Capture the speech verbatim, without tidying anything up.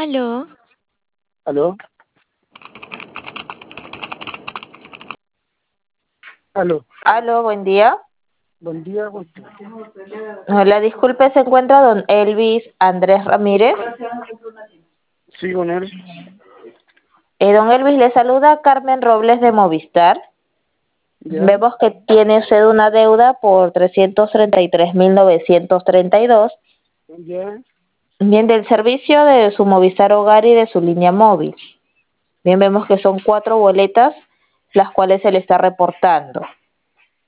Aló, ¿Aló? ¿Aló? Aló, buen día. Buen día, buen día. Hola, disculpe, ¿se encuentra don Elvis Andrés Ramírez? Sí, con él. Eh, don Elvis, le saluda Carmen Robles de Movistar. ¿Ya? Vemos que tiene usted una deuda por trescientos treinta y tres mil novecientos treinta y dos. ¿Ya? Bien, del servicio de su Movistar Hogar y de su línea móvil. Bien, vemos que son cuatro boletas las cuales se le está reportando.